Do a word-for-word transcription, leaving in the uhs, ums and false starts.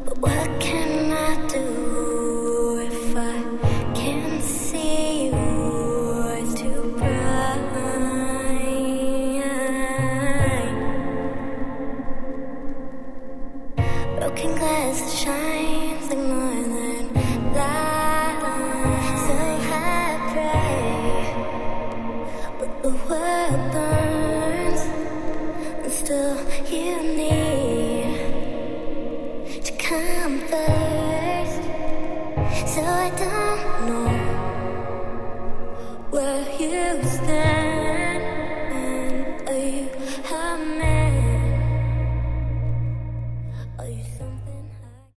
But what can I do if I can't see you? It's too bright. Broken glass that shines like more than light. So I pray, but the world burns, and still you need to come first. So I don't know where